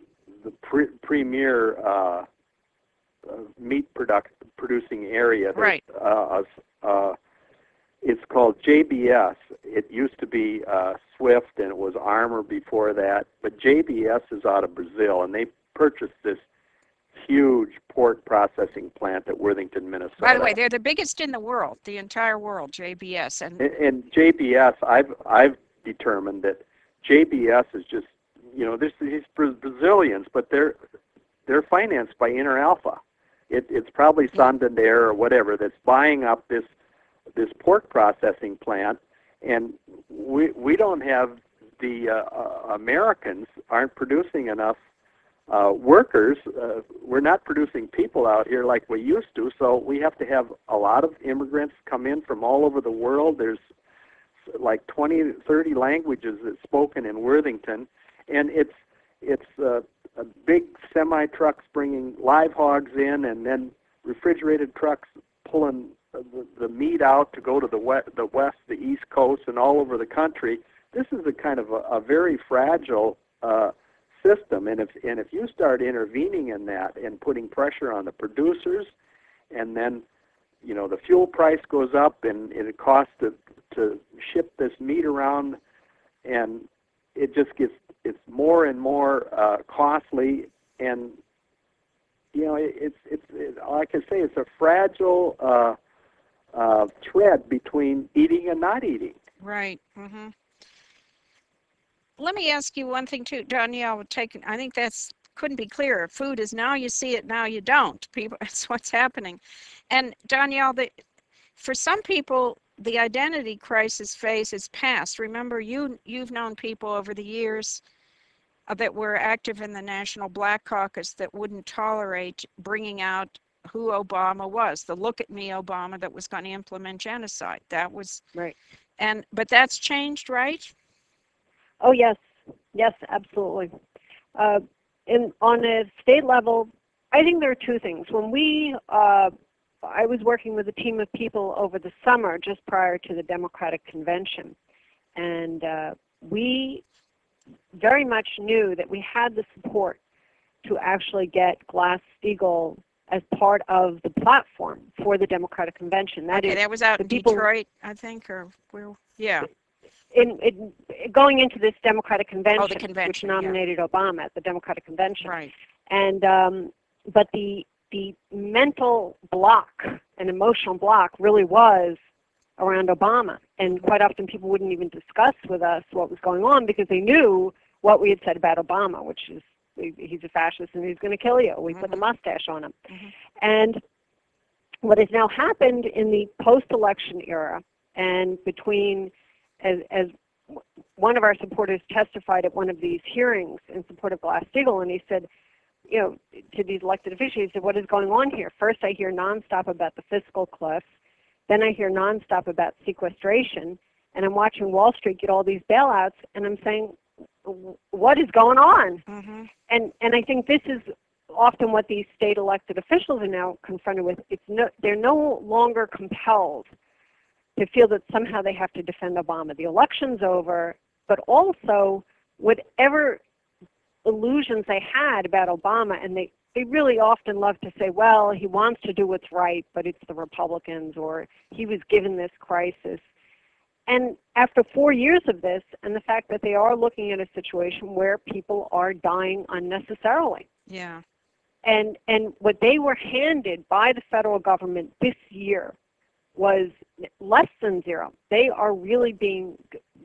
premier meat producing area. Right. It's called JBS. It used to be Swift, and it was Armour before that. But JBS is out of Brazil, and they purchased this huge pork processing plant at Worthington, Minnesota. By the way, they're the biggest in the world, the entire world, JBS. And JBS, I've determined that JBS is just, these Brazilians, but they're financed by InterAlpha. It's probably Santander or whatever that's buying up this pork processing plant, and we don't have the Americans aren't producing enough workers. We're not producing people out here like we used to, so we have to have a lot of immigrants come in from all over the world. There's like 20, 30 languages that's spoken in Worthington, and it's a big semi-trucks bringing live hogs in, and then refrigerated trucks pulling the meat out to go to the west, the East Coast, and all over the country. This is a kind of a very fragile system, and if you start intervening in that and putting pressure on the producers, and then the fuel price goes up, and it costs to ship this meat around, and it's more and more costly, and it's like I say, it's a fragile thread between eating and not eating. Right. Mm-hmm. Let me ask you one thing too, Danielle. I think couldn't be clearer. Food is now you see it, now you don't. People, that's what's happening. And Danielle, for some people, the identity crisis phase is past. Remember, you've known people over the years that were active in the National Black Caucus that wouldn't tolerate bringing out who Obama was, the look at me Obama that was going to implement genocide. That was right. But that's changed, right? Oh yes, absolutely. And on a state level, I think there are two things. When I was working with a team of people over the summer just prior to the Democratic Convention, and we very much knew that we had the support to actually get Glass-Steagall as part of the platform for the Democratic Convention. That was out in Detroit, I think, or where? Yeah. Going into this Democratic Convention, the convention, which nominated Obama at the Democratic Convention. Right. And but the mental block and emotional block really was around Obama, and quite often people wouldn't even discuss with us what was going on because they knew what we had said about Obama, which is he's a fascist and he's going to kill you. We put the mustache on him. And what has now happened in the post-election era, and between, as one of our supporters testified at one of these hearings in support of Glass-Steagall, and he said, to these elected officials, he said, what is going on here? First I hear nonstop about the fiscal cliff, then I hear nonstop about sequestration, and I'm watching Wall Street get all these bailouts, and I'm saying, what is going on? And I think this is often what these state elected officials are now confronted with. They're no longer compelled to feel that somehow they have to defend Obama. The election's over, but also whatever illusions they had about Obama, and they really often love to say, well, he wants to do what's right, but it's the Republicans, or he was given this crisis. And after 4 years of this, and the fact that they are looking at a situation where people are dying unnecessarily. Yeah. And what they were handed by the federal government this year was less than zero. They are being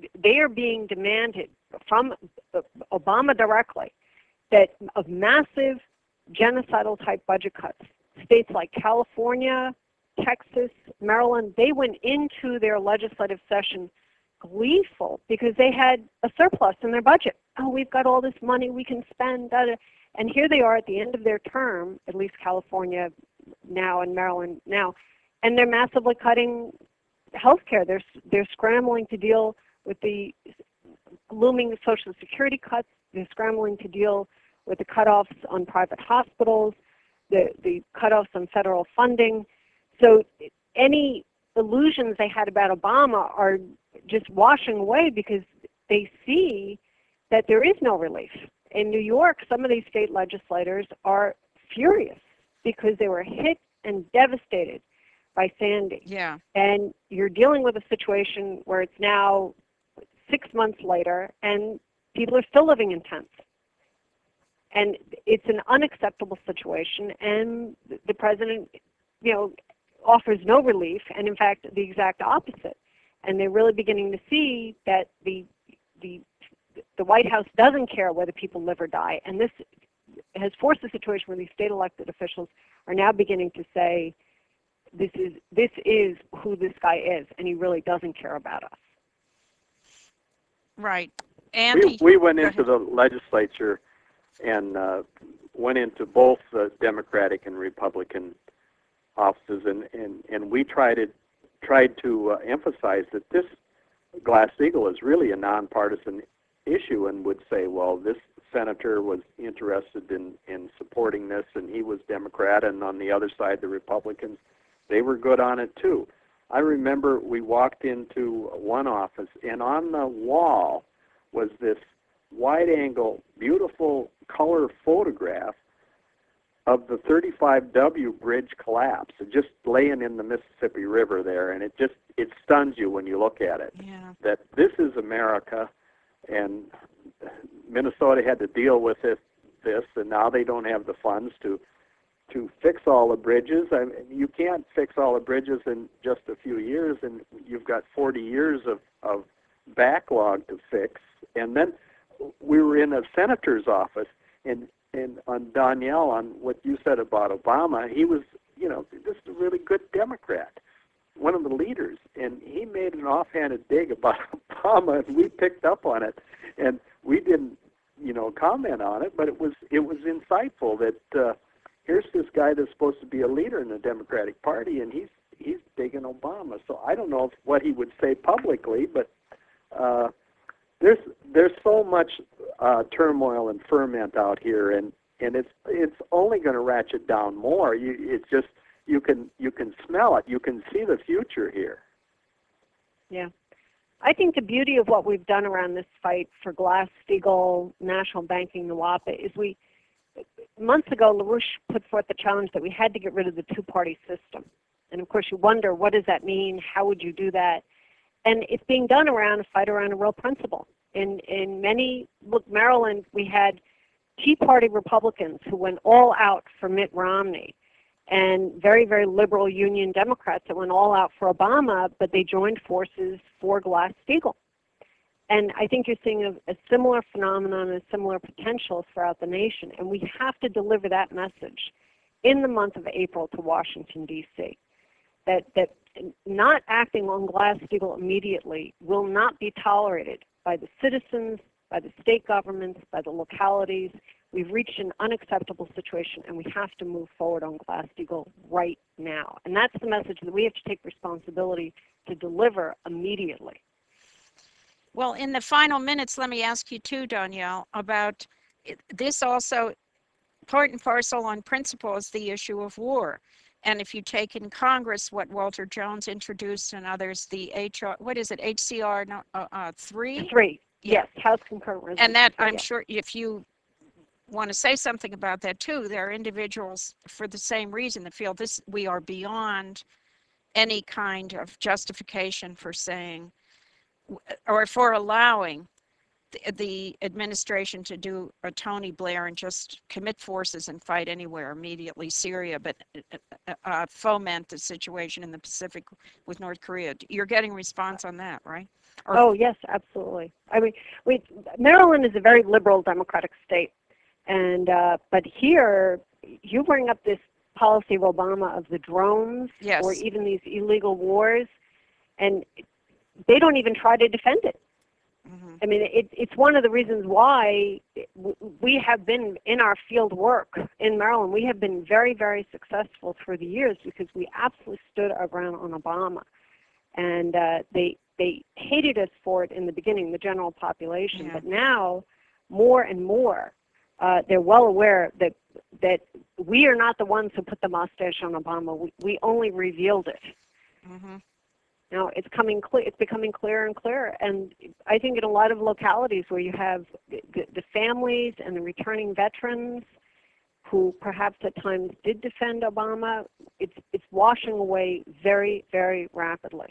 demanded from Obama directly of massive genocidal type budget cuts. States like California, Texas, Maryland, they went into their legislative session gleeful because they had a surplus in their budget. Oh, we've got all this money we can spend. And here they are at the end of their term, at least California now and Maryland now, and they're massively cutting health care. They're scrambling to deal with the looming Social Security cuts. They're scrambling to deal with the cutoffs on private hospitals, the cutoffs on federal funding. So any illusions they had about Obama are just washing away because they see that there is no relief. In New York, some of these state legislators are furious because they were hit and devastated by Sandy. Yeah. And you're dealing with a situation where it's now 6 months later and people are still living in tents. And it's an unacceptable situation, and the president, offers no relief, and in fact, the exact opposite. And they're really beginning to see that the White House doesn't care whether people live or die, and this has forced a situation where these state elected officials are now beginning to say, this is who this guy is, and he really doesn't care about us. Right. Andy, we went into the legislature and went into both the Democratic and Republican offices, and we tried to emphasize that this Glass-Steagall is really a nonpartisan issue, and would say, well, this senator was interested in supporting this, and he was Democrat, and on the other side, the Republicans, they were good on it too. I remember we walked into one office, and on the wall was this wide-angle, beautiful color photograph of the 35W bridge collapse, just laying in the Mississippi River there, and it stuns you when you look at it. Yeah. That this is America, and Minnesota had to deal with this, and now they don't have the funds to fix all the bridges. I mean, you can't fix all the bridges in just a few years, and you've got 40 years of backlog to fix. And then we were in a senator's office, and on Danielle, on what you said about Obama, he was, this is a really good Democrat, one of the leaders, and he made an offhanded dig about Obama, and we picked up on it, and we didn't, comment on it, but it was insightful that here's this guy that's supposed to be a leader in the Democratic Party, and he's digging Obama. So I don't know what he would say publicly, but there's so much turmoil and ferment out here, and it's only going to ratchet down more. You can smell it. You can see the future here. Yeah. I think the beauty of what we've done around this fight for Glass-Steagall, national banking, NWAPA, is months ago, LaRouche put forth the challenge that we had to get rid of the two-party system. And of course, you wonder, what does that mean? How would you do that? And it's being done around a fight around a real principle. In Maryland, we had Tea Party Republicans who went all out for Mitt Romney, and very, very liberal Union Democrats that went all out for Obama, but they joined forces for Glass-Steagall. And I think you're seeing a similar phenomenon and similar potential throughout the nation, and we have to deliver that message in the month of April to Washington, D.C., that not acting on Glass-Steagall immediately will not be tolerated by the citizens, by the state governments, by the localities. We've reached an unacceptable situation, and we have to move forward on Glass-Steagall right now. And that's the message that we have to take responsibility to deliver immediately. Well, in the final minutes, let me ask you too, Danielle, about this also, part and parcel on principle is the issue of war. And if you take in Congress what Walter Jones introduced and others, the HCR 3? 3, Yeah. yes, House Concurrent Resolution. And that, I'm sure, if you want to say something about that too, there are individuals for the same reason that feel we are beyond any kind of justification for saying, or for allowing the administration to do a Tony Blair and just commit forces and fight anywhere immediately, Syria, but foment the situation in the Pacific with North Korea. You're getting response on that, right? Oh, yes, absolutely. I mean, Maryland is a very liberal Democratic state, and but here you bring up this policy of Obama of the drones, yes, or even these illegal wars, and they don't even try to defend it. Mm-hmm. I mean, it's one of the reasons why we have been in our field work in Maryland. We have been very, very successful through the years because we absolutely stood our ground on Obama, and they hated us for it in the beginning, the general population. Yeah. But now, more and more, they're well aware that we are not the ones who put the mustache on Obama. We only revealed it. Mm-hmm. Now it's becoming clearer and clearer, and I think in a lot of localities where you have the families and the returning veterans, who perhaps at times did defend Obama, it's washing away very, very rapidly.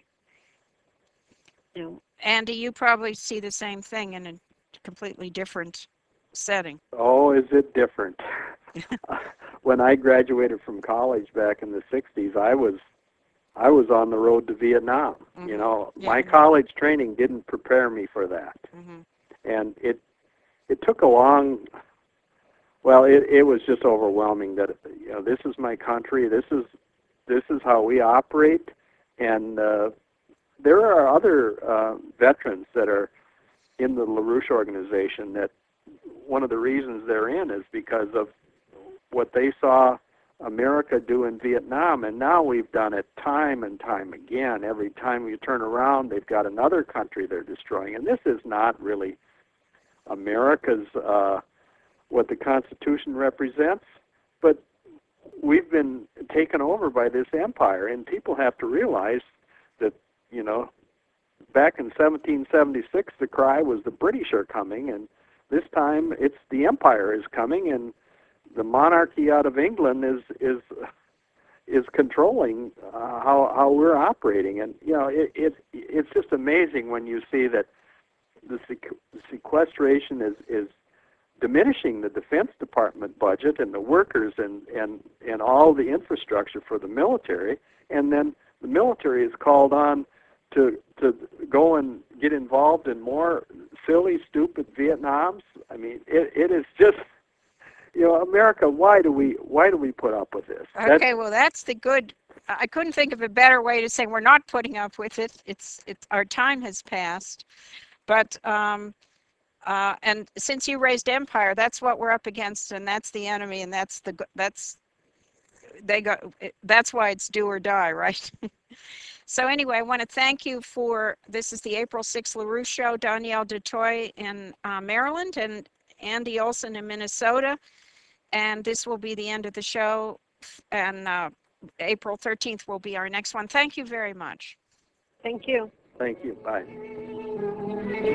You know, Andy, you probably see the same thing in a completely different setting. Oh, is it different? When I graduated from college back in the 60s, I was on the road to Vietnam. Mm-hmm. You know, Yeah. my college training didn't prepare me for that. Mm-hmm. And it took a long, well, it was just overwhelming that, you know, this is my country, this is how we operate, and there are other veterans that are in the LaRouche organization that one of the reasons they're in is because of what they saw America do in Vietnam, and now we've done it time and time again. Every time we turn around, they've got another country they're destroying, and this is not really America's what the Constitution represents, but we've been taken over by this empire, and people have to realize that, you know, back in 1776, the cry was the British are coming, and this time it's the empire is coming, and the monarchy out of England is controlling how we're operating. And you know, it's just amazing when you see that the sequestration is diminishing the Defense Department budget and the workers and all the infrastructure for the military, and then the military is called on to go and get involved in more silly, stupid Vietnams. I mean, it is just, you know, America. Why do we put up with this? Okay, well, that's the good. I couldn't think of a better way to say we're not putting up with it. It's our time has passed, but and since you raised empire, that's what we're up against, and that's the enemy, and that's why it's do or die, right? So anyway, I want to thank you for, this is the April 6th LaRouche Show, Danielle DeToy in Maryland and Andy Olson in Minnesota. And this will be the end of the show. And April 13th will be our next one. Thank you very much. thank you. Thank you. Bye.